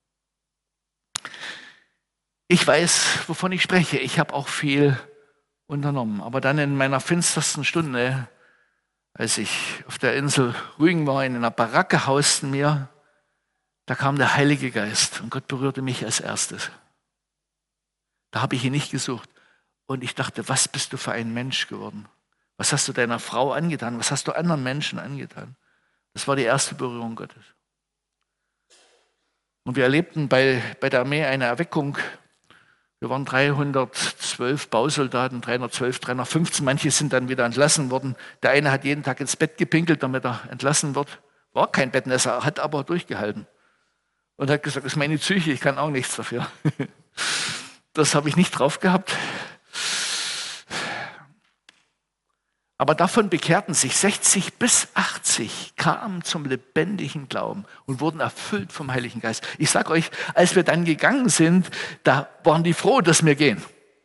[SPEAKER 2] Ich weiß, wovon ich spreche. Ich habe auch viel unternommen. Aber dann in meiner finstersten Stunde, als ich auf der Insel Rügen war, in einer Baracke hausten wir, da kam der Heilige Geist und Gott berührte mich als erstes. Da habe ich ihn nicht gesucht. Und ich dachte, was bist du für ein Mensch geworden? Was hast du deiner Frau angetan? Was hast du anderen Menschen angetan? Das war die erste Berührung Gottes. Und wir erlebten bei der Armee eine Erweckung. Wir waren 312 Bausoldaten, 312, 315. Manche sind dann wieder entlassen worden. Der eine hat jeden Tag ins Bett gepinkelt, damit er entlassen wird. War kein Bettnässer, hat aber durchgehalten. Und hat gesagt, das ist meine Psyche, ich kann auch nichts dafür. Das habe ich nicht drauf gehabt. Aber davon bekehrten sich 60 bis 80, kamen zum lebendigen Glauben und wurden erfüllt vom Heiligen Geist. Ich sage euch, als wir dann gegangen sind, da waren die froh, dass wir gehen.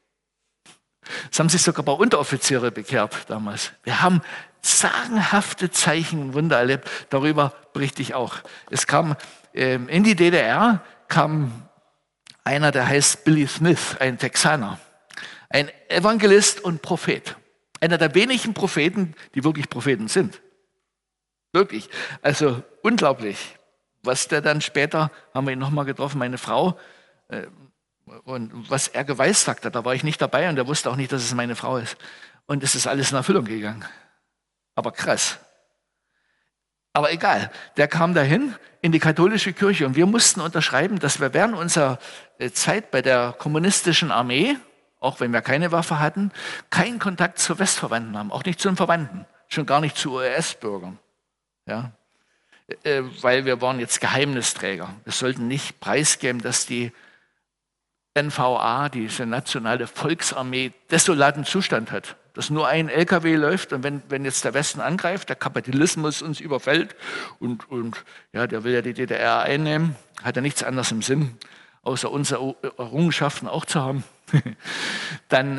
[SPEAKER 2] Es haben sich sogar ein paar Unteroffiziere bekehrt damals. Wir haben sagenhafte Zeichen und Wunder erlebt. Darüber berichte ich auch. Es kam in die DDR kam einer, der heißt Billy Smith, ein Texaner, ein Evangelist und Prophet. Einer der wenigen Propheten, die wirklich Propheten sind. Wirklich. Also unglaublich. Was der dann später, haben wir ihn nochmal getroffen, meine Frau, und was er geweissagt hat, da war ich nicht dabei und er wusste auch nicht, dass es meine Frau ist. Und es ist alles in Erfüllung gegangen. Aber krass. Aber egal, der kam dahin in die katholische Kirche und wir mussten unterschreiben, dass wir während unserer Zeit bei der kommunistischen Armee, auch wenn wir keine Waffe hatten, keinen Kontakt zu Westverwandten haben, auch nicht zu den Verwandten, schon gar nicht zu US-Bürgern. Ja? Weil wir waren jetzt Geheimnisträger. Wir sollten nicht preisgeben, dass die NVA, diese nationale Volksarmee, desolaten Zustand hat. Dass nur ein LKW läuft und wenn jetzt der Westen angreift, der Kapitalismus uns überfällt und ja, der will ja die DDR einnehmen, hat er nichts anderes im Sinn, außer unsere Errungenschaften auch zu haben. Dann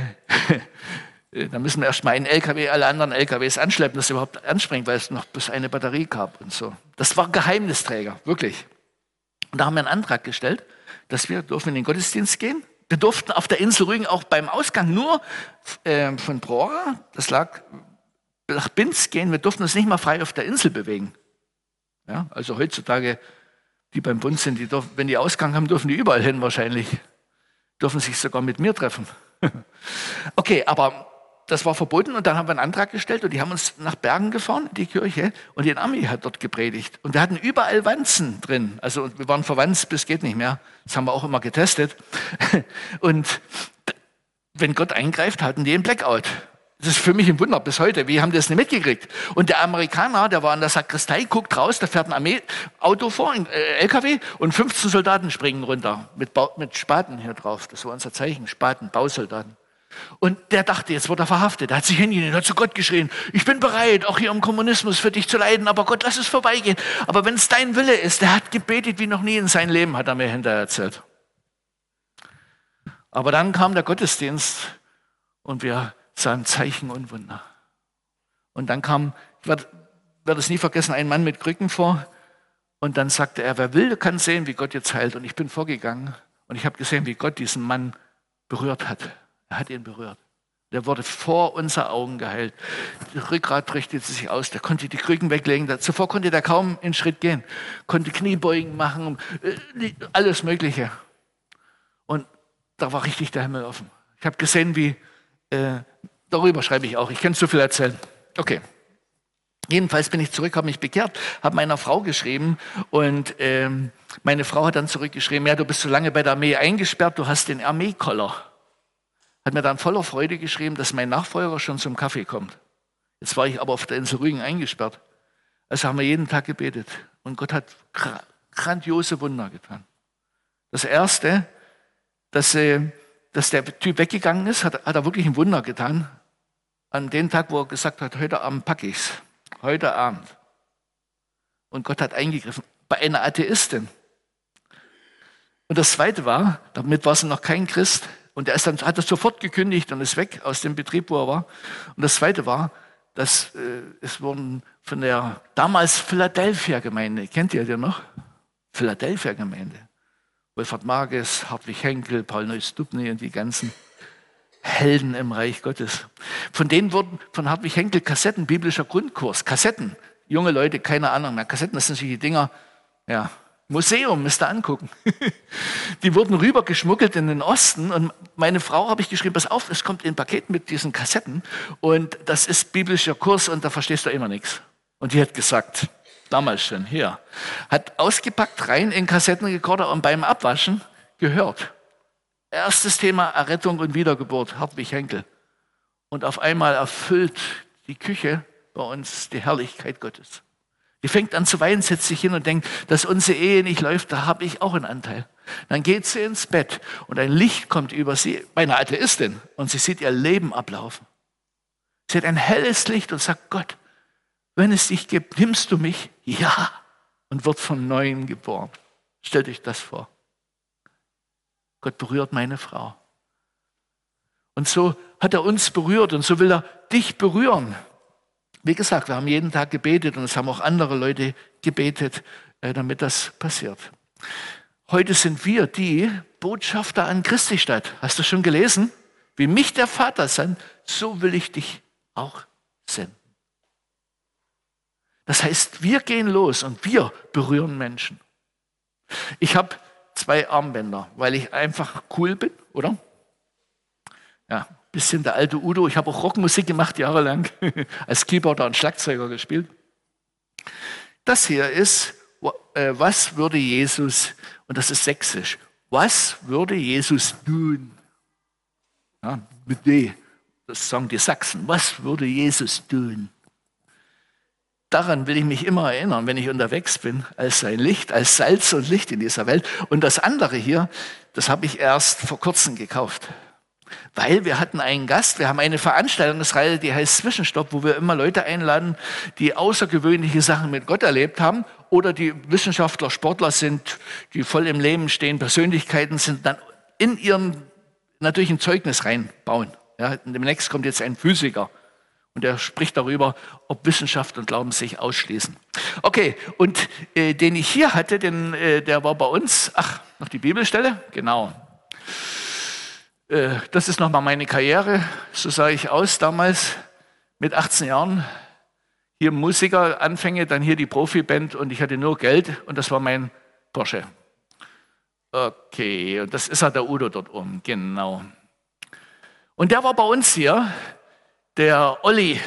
[SPEAKER 2] müssen wir erstmal einen LKW, alle anderen LKWs anschleppen, dass sie überhaupt anspringen, weil es noch bis eine Batterie gab und so. Das war Geheimnisträger, wirklich. Und da haben wir einen Antrag gestellt, dass wir dürfen in den Gottesdienst gehen. Wir durften auf der Insel Rügen auch beim Ausgang nur von Brora, das lag nach Binz gehen, wir durften uns nicht mal frei auf der Insel bewegen. Ja, also heutzutage, die beim Bund sind, wenn die Ausgang haben, dürfen die überall hin wahrscheinlich. Dürfen sich sogar mit mir treffen. Okay, aber das war verboten und dann haben wir einen Antrag gestellt und die haben uns nach Bergen gefahren, in die Kirche, und die Ami hat dort gepredigt. Und wir hatten überall Wanzen drin. Also wir waren verwandt bis geht nicht mehr. Das haben wir auch immer getestet. Und wenn Gott eingreift, hatten die einen Blackout. Das ist für mich ein Wunder bis heute. Wie haben die das nicht mitgekriegt? Und der Amerikaner, der war in der Sakristei, guckt raus, da fährt ein Armeeauto vor, ein LKW, und 15 Soldaten springen runter mit Spaten hier drauf. Das war unser Zeichen, Spaten, Bausoldaten. Und der dachte, jetzt wird er verhaftet. Er hat sich hingelegt, hat zu Gott geschrien, ich bin bereit, auch hier im Kommunismus für dich zu leiden, aber Gott, lass es vorbeigehen. Aber wenn es dein Wille ist, der hat gebetet wie noch nie in seinem Leben, hat er mir hinterher erzählt. Aber dann kam der Gottesdienst und wir sahen Zeichen und Wunder. Und dann kam, ich werde es nie vergessen, ein Mann mit Krücken vor. Und dann sagte er, wer will, kann sehen, wie Gott jetzt heilt. Und ich bin vorgegangen und ich habe gesehen, wie Gott diesen Mann berührt hat. Er hat ihn berührt. Der wurde vor unseren Augen geheilt. Das Rückgrat richtete sich aus. Der konnte die Krücken weglegen. Zuvor konnte der kaum einen Schritt gehen. Konnte Kniebeugen machen, alles Mögliche. Und da war richtig der Himmel offen. Ich habe gesehen, wie, darüber schreibe ich auch. Ich kann zu viel erzählen. Okay. Jedenfalls bin ich zurück, habe mich bekehrt, habe meiner Frau geschrieben und meine Frau hat dann zurückgeschrieben, ja, du bist so lange bei der Armee eingesperrt, du hast den Armeekoller. Hat mir dann voller Freude geschrieben, dass mein Nachfolger schon zum Kaffee kommt. Jetzt war ich aber auf der Insel Rügen eingesperrt. Also haben wir jeden Tag gebetet und Gott hat grandiose Wunder getan. Das Erste, dass der Typ weggegangen ist, hat er wirklich ein Wunder getan. An dem Tag, wo er gesagt hat, heute Abend packe ich's. Heute Abend. Und Gott hat eingegriffen. Bei einer Atheistin. Und das Zweite war, damit war sie noch kein Christ, und er hat das sofort gekündigt und ist weg aus dem Betrieb, wo er war. Und das Zweite war, dass es wurden von der damals Philadelphia-Gemeinde, kennt ihr den noch? Philadelphia-Gemeinde. Wolfhard Marges, Hartwig Henkel, Paul Neuss-Dubny und die ganzen Helden im Reich Gottes. Von denen wurden von Hartwig Henkel Kassetten, biblischer Grundkurs, Kassetten. Junge Leute, keine Ahnung, Kassetten, das sind solche Dinger, ja, Museum, müsst ihr angucken. Die wurden rübergeschmuggelt in den Osten und meine Frau habe ich geschrieben, pass auf, es kommt ein Paket mit diesen Kassetten und das ist biblischer Kurs und da verstehst du immer nichts. Und die hat gesagt, damals schon, hier, hat ausgepackt, rein in Kassettenrekorder und beim Abwaschen gehört. Erstes Thema Errettung und Wiedergeburt, Hartwig Henkel. Und auf einmal erfüllt die Küche bei uns die Herrlichkeit Gottes. Die fängt an zu weinen, setzt sich hin und denkt, dass unsere Ehe nicht läuft, da habe ich auch einen Anteil. Dann geht sie ins Bett und ein Licht kommt über sie, bei einer Atheistin, und sie sieht ihr Leben ablaufen. Sie hat ein helles Licht und sagt, Gott, wenn es dich gibt, nimmst du mich? Ja. Und wird von Neuem geboren. Stellt euch das vor. Gott berührt meine Frau. Und so hat er uns berührt und so will er dich berühren. Wie gesagt, wir haben jeden Tag gebetet und es haben auch andere Leute gebetet, damit das passiert. Heute sind wir die Botschafter an Christi Stadt. Hast du schon gelesen? Wie mich der Vater sendet, so will ich dich auch senden. Das heißt, wir gehen los und wir berühren Menschen. Ich habe 2 Armbänder, weil ich einfach cool bin, oder? Ja, bisschen der alte Udo. Ich habe auch Rockmusik gemacht jahrelang, als Keyboarder und Schlagzeuger gespielt. Das hier ist, was würde Jesus, und das ist sächsisch, was würde Jesus tun? Ja, mit D, das sagen die Sachsen. Was würde Jesus tun? Daran will ich mich immer erinnern, wenn ich unterwegs bin, als sein Licht, als Salz und Licht in dieser Welt. Und das andere hier, das habe ich erst vor kurzem gekauft. Weil wir hatten einen Gast, wir haben eine Veranstaltungsreihe, die heißt Zwischenstopp, wo wir immer Leute einladen, die außergewöhnliche Sachen mit Gott erlebt haben oder die Wissenschaftler, Sportler sind, die voll im Leben stehen, Persönlichkeiten sind, dann in ihren natürlich ein Zeugnis reinbauen. Ja, demnächst kommt jetzt ein Physiker und der spricht darüber, ob Wissenschaft und Glauben sich ausschließen. Okay, und den ich hier hatte, der war bei uns, noch die Bibelstelle, genau. Das ist nochmal meine Karriere, so sah ich aus damals mit 18 Jahren. Hier Musiker, Anfänge, dann hier die Profiband und ich hatte nur Geld und das war mein Porsche. Okay, und das ist ja der Udo dort oben, genau. Und der war bei uns hier, der Olli.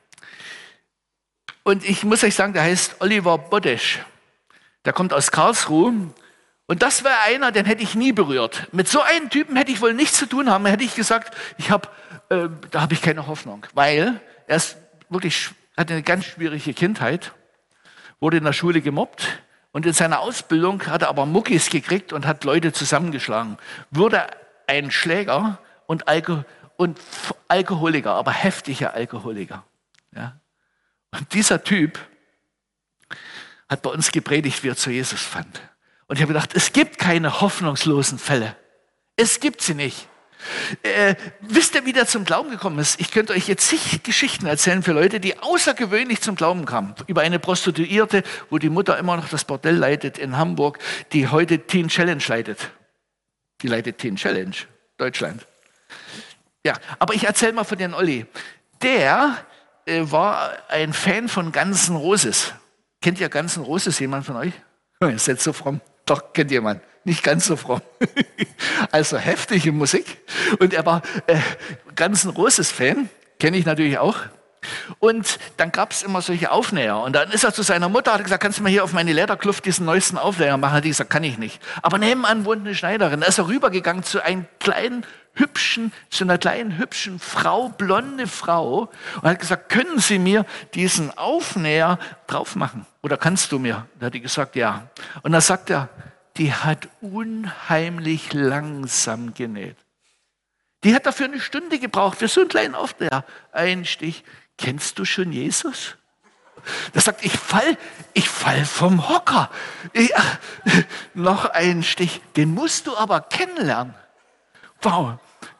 [SPEAKER 2] Und ich muss euch sagen, der heißt Oliver Bodesch. Der kommt aus Karlsruhe. Und das wäre einer, den hätte ich nie berührt. Mit so einem Typen hätte ich wohl nichts zu tun haben. Hätte ich gesagt, da habe ich keine Hoffnung. Weil er hatte eine ganz schwierige Kindheit, wurde in der Schule gemobbt und in seiner Ausbildung hat er aber Muckis gekriegt und hat Leute zusammengeschlagen. Wurde ein Schläger und Alkoholiker, aber heftiger Alkoholiker. Ja? Und dieser Typ hat bei uns gepredigt, wie er zu Jesus fand. Und ich habe gedacht, es gibt keine hoffnungslosen Fälle. Es gibt sie nicht. Wisst ihr, wie der zum Glauben gekommen ist? Ich könnte euch jetzt zig Geschichten erzählen für Leute, die außergewöhnlich zum Glauben kamen. Über eine Prostituierte, wo die Mutter immer noch das Bordell leitet in Hamburg, die heute Teen Challenge leitet. Die leitet Teen Challenge, Deutschland. Ja, aber ich erzähle mal von den Olli. Der war ein Fan von Guns N' Roses. Kennt ihr Guns N' Roses, jemand von euch? Oh, ihr seid so fromm. Doch, kennt jemand. Nicht ganz so fromm. Also heftige Musik. Und er war Guns N' Roses-Fan. Kenne ich natürlich auch. Und dann gab es immer solche Aufnäher. Und dann ist er zu seiner Mutter, hat gesagt, kannst du mal hier auf meine Lederkluft diesen neuesten Aufnäher machen? Hat die gesagt, kann ich nicht. Aber nebenan wohnt eine Schneiderin. Da ist er rübergegangen zu einer kleinen, hübschen Frau, blonde Frau. Und hat gesagt, können Sie mir diesen Aufnäher drauf machen? Oder kannst du mir? Da hat die gesagt, ja. Und dann sagt er, die hat unheimlich langsam genäht. Die hat dafür eine Stunde gebraucht, für so einen kleinen Aufnäher. Ein Stich. Kennst du schon Jesus? Das sagt, ich fall vom Hocker. Noch ein Stich. Den musst du aber kennenlernen. Wow.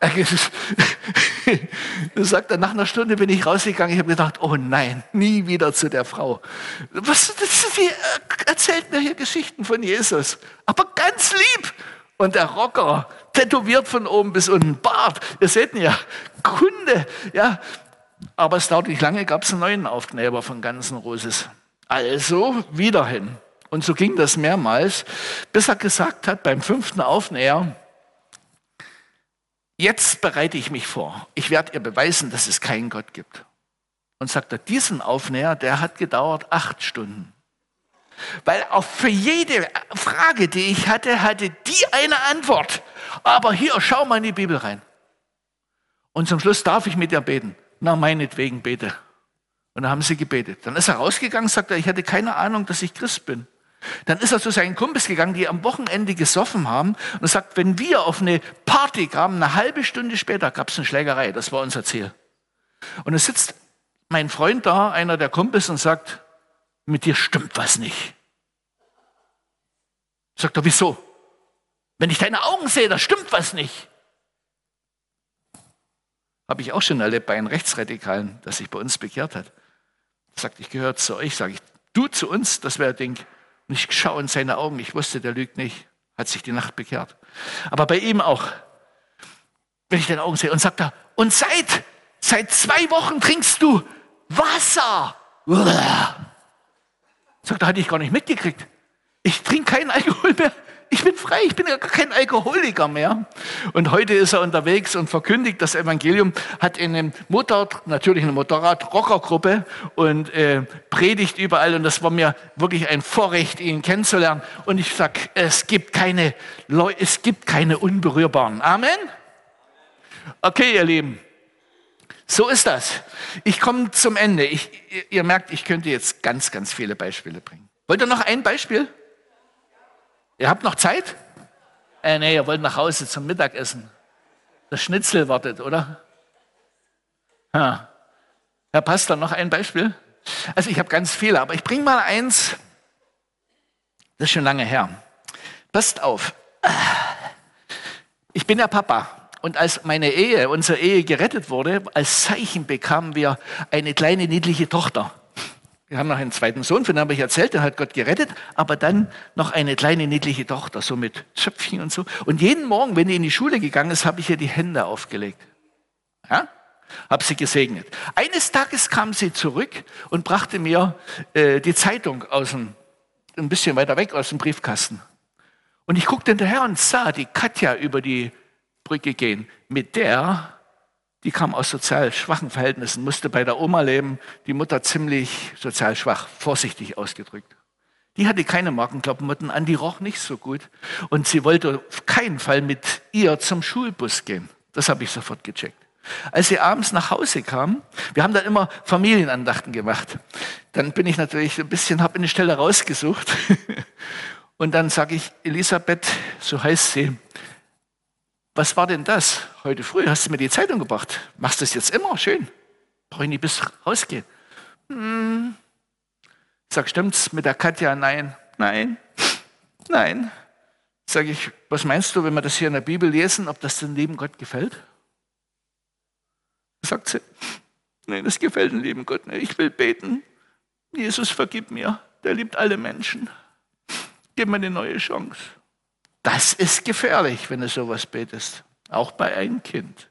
[SPEAKER 2] Das sagt er, nach einer Stunde bin ich rausgegangen. Ich habe gedacht, oh nein, nie wieder zu der Frau. Wie erzählt mir hier Geschichten von Jesus? Aber ganz lieb. Und der Rocker, tätowiert von oben bis unten, Bart. Ihr seht ihn ja, Kunde. Ja. Aber es dauert nicht lange, gab es einen neuen Aufkleber von Guns N' Roses. Also wieder hin. Und so ging das mehrmals, bis er gesagt hat, beim 5. Aufnäher, jetzt bereite ich mich vor. Ich werde ihr beweisen, dass es keinen Gott gibt. Und sagt er, diesen Aufnäher, der hat gedauert 8 Stunden. Weil auch für jede Frage, die ich hatte die eine Antwort. Aber hier, schau mal in die Bibel rein. Und zum Schluss darf ich mit ihr beten. Na, meinetwegen bete. Und dann haben sie gebetet. Dann ist er rausgegangen, sagt er, ich hatte keine Ahnung, dass ich Christ bin. Dann ist er zu seinen Kumpels gegangen, die am Wochenende gesoffen haben und sagt, wenn wir auf eine Party kamen, eine halbe Stunde später gab es eine Schlägerei. Das war unser Ziel. Und es sitzt mein Freund da, einer der Kumpels, und sagt, mit dir stimmt was nicht. Sagt er, wieso? Wenn ich deine Augen sehe, da stimmt was nicht. Habe ich auch schon erlebt bei einem Rechtsradikalen, der sich bei uns bekehrt hat. Sagt, ich gehöre zu euch. Sage ich, du zu uns, das wäre Ding. Und ich schaue in seine Augen, ich wusste, der lügt nicht. Hat sich die Nacht bekehrt. Aber bei ihm auch. Wenn ich deine Augen sehe. Und sagt er, und seit 2 Wochen trinkst du Wasser. Sagt er, hatte ich gar nicht mitgekriegt. Ich trinke keinen Alkohol mehr. Ich bin frei, ich bin ja kein Alkoholiker mehr. Und heute ist er unterwegs und verkündigt das Evangelium, hat natürlich eine Motorrad-Rocker-Gruppe und predigt überall. Und das war mir wirklich ein Vorrecht, ihn kennenzulernen. Und ich sage, es gibt keine Unberührbaren. Amen? Okay, ihr Lieben, so ist das. Ich komme zum Ende. Ihr merkt, ich könnte jetzt ganz, ganz viele Beispiele bringen. Wollt ihr noch ein Beispiel? Ihr habt noch Zeit? Nee, ihr wollt nach Hause zum Mittagessen. Das Schnitzel wartet, oder? Ja. Herr Pastor, noch ein Beispiel? Also ich habe ganz viele, aber ich bringe mal eins, das ist schon lange her. Passt auf. Ich bin der Papa. Und als unsere Ehe gerettet wurde, als Zeichen bekamen wir eine kleine, niedliche Tochter. Wir haben noch einen zweiten Sohn, von dem habe ich erzählt, den hat Gott gerettet, aber dann noch eine kleine, niedliche Tochter, so mit Zöpfchen und so. Und jeden Morgen, wenn die in die Schule gegangen ist, habe ich ihr die Hände aufgelegt. Ja? Habe sie gesegnet. Eines Tages kam sie zurück und brachte mir die Zeitung ein bisschen weiter weg aus dem Briefkasten. Und ich guckte hinterher und sah die Katja über die Brücke gehen. Die kam aus sozial schwachen Verhältnissen, musste bei der Oma leben, die Mutter ziemlich sozial schwach, vorsichtig ausgedrückt. Die hatte keine Markenklamotten an, die roch nicht so gut. Und sie wollte auf keinen Fall mit ihr zum Schulbus gehen. Das habe ich sofort gecheckt. Als sie abends nach Hause kam, wir haben dann immer Familienandachten gemacht. Dann bin ich natürlich habe eine Stelle rausgesucht. Und dann sage ich, Elisabeth, so heißt sie, was war denn das? Heute früh hast du mir die Zeitung gebracht. Machst du das jetzt immer? Schön. Brauche ich nicht bis rausgehen. Sag, stimmt's mit der Katja? Nein. Sage ich, was meinst du, wenn wir das hier in der Bibel lesen, ob das dem lieben Gott gefällt? Sagt sie, nein, das gefällt dem lieben Gott nicht. Ich will beten. Jesus, vergib mir. Der liebt alle Menschen. Gib mir eine neue Chance. Das ist gefährlich, wenn du sowas betest. Auch bei einem Kind.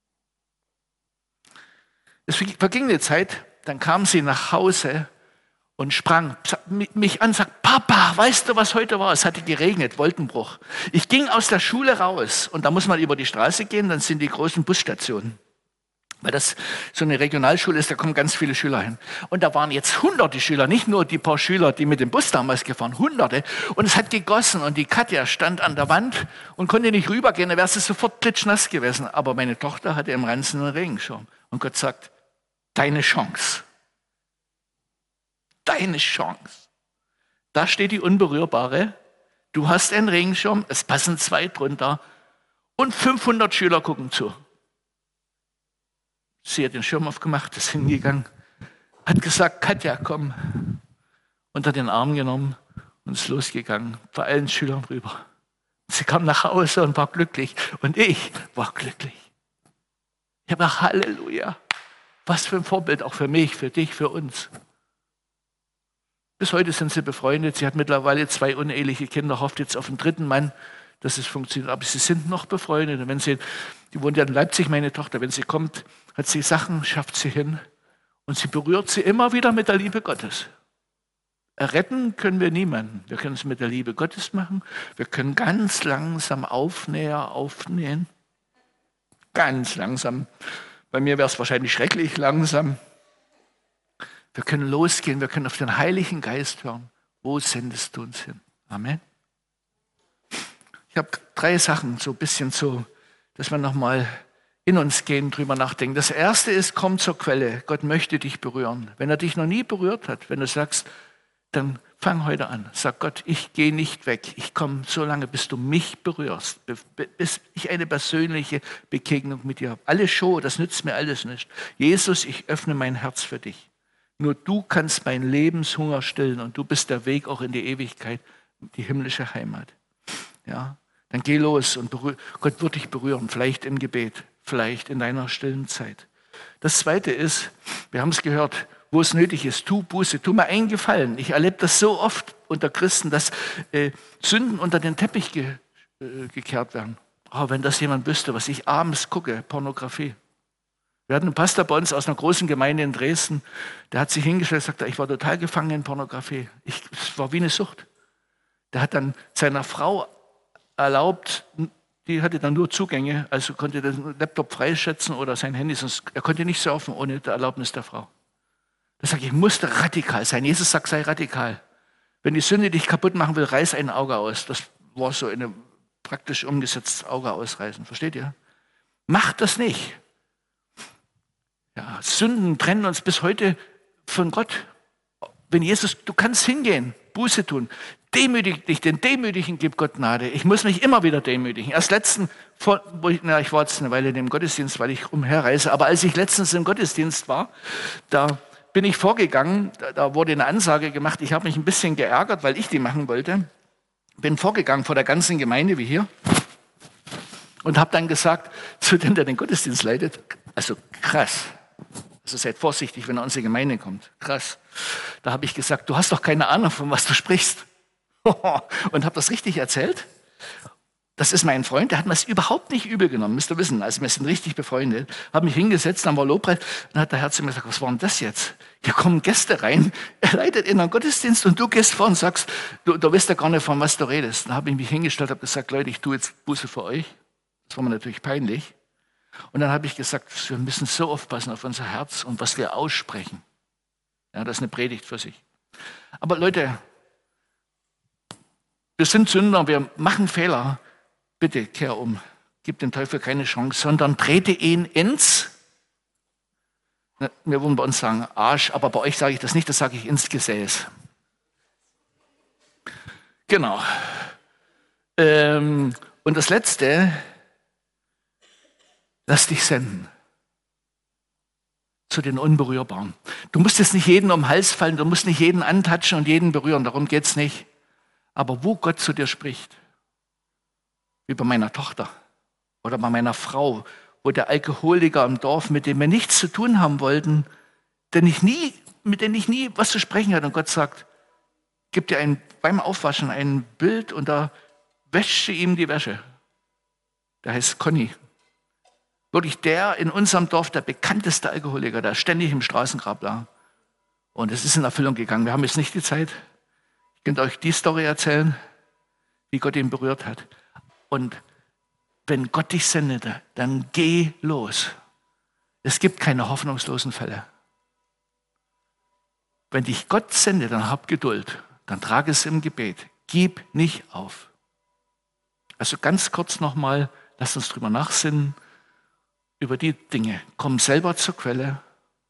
[SPEAKER 2] Es verging eine Zeit, dann kam sie nach Hause und sprang mich an, sagt, Papa, weißt du, was heute war? Es hatte geregnet, Wolkenbruch. Ich ging aus der Schule raus und da muss man über die Straße gehen, dann sind die großen Busstationen. Weil das so eine Regionalschule ist, da kommen ganz viele Schüler hin. Und da waren jetzt hunderte Schüler, nicht nur die paar Schüler, die mit dem Bus damals gefahren, hunderte. Und es hat gegossen und die Katja stand an der Wand und konnte nicht rübergehen, da wäre sie sofort klitschnass gewesen. Aber meine Tochter hatte im Ranzen einen Regenschirm. Und Gott sagt, deine Chance. Deine Chance. Da steht die Unberührbare. Du hast einen Regenschirm, es passen 2 drunter und 500 Schüler gucken zu. Sie hat den Schirm aufgemacht, ist hingegangen, hat gesagt, Katja, komm. Unter den Arm genommen und ist losgegangen, bei allen Schülern rüber. Sie kam nach Hause und war glücklich. Und ich war glücklich. Ich habe gedacht, Halleluja. Was für ein Vorbild, auch für mich, für dich, für uns. Bis heute sind sie befreundet. Sie hat mittlerweile 2 uneheliche Kinder, hofft jetzt auf einen 3. Mann, dass es funktioniert. Aber sie sind noch befreundet. Und wenn sie, die wohnt ja in Leipzig, meine Tochter, wenn sie kommt, hat sie Sachen, schafft sie hin. Und sie berührt sie immer wieder mit der Liebe Gottes. Retten können wir niemanden. Wir können es mit der Liebe Gottes machen. Wir können ganz langsam aufnähen. Ganz langsam. Bei mir wäre es wahrscheinlich schrecklich langsam. Wir können losgehen, wir können auf den Heiligen Geist hören. Wo sendest du uns hin? Amen. Ich habe 3 Sachen, so ein bisschen so, dass wir nochmal in uns gehen, drüber nachdenken. Das erste ist, komm zur Quelle. Gott möchte dich berühren. Wenn er dich noch nie berührt hat, wenn du sagst, dann fang heute an. Sag Gott, ich gehe nicht weg. Ich komme so lange, bis du mich berührst. Bis ich eine persönliche Begegnung mit dir habe. Alles Show, das nützt mir alles nicht. Jesus, ich öffne mein Herz für dich. Nur du kannst meinen Lebenshunger stillen und du bist der Weg auch in die Ewigkeit, die himmlische Heimat. Ja, dann geh los und Gott wird dich berühren, vielleicht im Gebet, vielleicht in deiner stillen Zeit. Das Zweite ist, wir haben es gehört, wo es nötig ist, tu Buße, tu mir einen Gefallen. Ich erlebe das so oft unter Christen, dass Sünden unter den Teppich gekehrt werden. Oh, wenn das jemand wüsste, was ich abends gucke, Pornografie. Wir hatten einen Pastor bei uns aus einer großen Gemeinde in Dresden, der hat sich hingestellt und sagte, ich war total gefangen in Pornografie. Es war wie eine Sucht. Der hat dann seiner Frau erlaubt, die hatte dann nur Zugänge, also konnte den Laptop freischätzen oder sein Handy, sonst er konnte nicht surfen ohne die Erlaubnis der Frau. Da sage ich musste radikal sein. Jesus sagt, sei radikal. Wenn die Sünde dich kaputt machen will, reiß ein Auge aus. Das war so eine praktisch umgesetztes Auge ausreißen. Versteht ihr? Macht das nicht. Ja, Sünden trennen uns bis heute von Gott. Wenn Jesus, du kannst hingehen, Buße tun, demütig dich, den Demütigen gibt Gott Gnade. Ich muss mich immer wieder demütigen. Erst ich war jetzt eine Weile im Gottesdienst, weil ich umherreise, aber als ich letztens im Gottesdienst war, da bin ich vorgegangen, da wurde eine Ansage gemacht, ich habe mich ein bisschen geärgert, weil ich die machen wollte, bin vorgegangen vor der ganzen Gemeinde wie hier und habe dann gesagt zu dem, der den Gottesdienst leitet, also krass, also seid vorsichtig, wenn er in unsere Gemeinde kommt, krass. Da habe ich gesagt, du hast doch keine Ahnung, von was du sprichst. Und habe das richtig erzählt. Das ist mein Freund, der hat mir es überhaupt nicht übel genommen, müsst ihr wissen. Also wir sind richtig befreundet. Habe mich hingesetzt, dann war Lobpreis. Dann hat der Herr zu mir gesagt, was war denn das jetzt? Hier kommen Gäste rein, er leitet in einen Gottesdienst und du gehst vor und sagst, du weißt ja gar nicht, von was du redest. Dann habe ich mich hingestellt, habe gesagt, Leute, ich tue jetzt Buße für euch. Das war mir natürlich peinlich. Und dann habe ich gesagt, wir müssen so aufpassen auf unser Herz und was wir aussprechen. Ja, das ist eine Predigt für sich. Aber Leute, wir sind Sünder, wir machen Fehler. Bitte kehr um, gib dem Teufel keine Chance, sondern trete ihn ins, wir wollen bei uns sagen Arsch, aber bei euch sage ich das nicht, das sage ich ins Gesäß. Genau. Und das Letzte, lass dich senden zu den Unberührbaren. Du musst jetzt nicht jeden um den Hals fallen, du musst nicht jeden antatschen und jeden berühren, darum geht es nicht. Aber wo Gott zu dir spricht, wie bei meiner Tochter oder bei meiner Frau, wo der Alkoholiker im Dorf, mit dem wir nichts zu tun haben wollten, mit dem ich nie was zu sprechen hatte. Und Gott sagt, gib dir beim Aufwaschen ein Bild und da wäscht sie ihm die Wäsche. Der heißt Conny. Wirklich der in unserem Dorf, der bekannteste Alkoholiker, der ständig im Straßengrab lag. Und es ist in Erfüllung gegangen. Wir haben jetzt nicht die Zeit. Ich könnte euch die Story erzählen, wie Gott ihn berührt hat. Und wenn Gott dich sendet, dann geh los. Es gibt keine hoffnungslosen Fälle. Wenn dich Gott sendet, dann hab Geduld. Dann trage es im Gebet. Gib nicht auf. Also ganz kurz nochmal, lasst uns drüber nachsinnen, über die Dinge. Komm selber zur Quelle.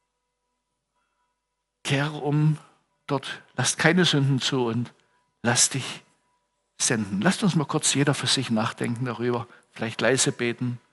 [SPEAKER 2] Kehre um dort. Lasst keine Sünden zu und lass dich senden. Lasst uns mal kurz jeder für sich nachdenken darüber. Vielleicht leise beten.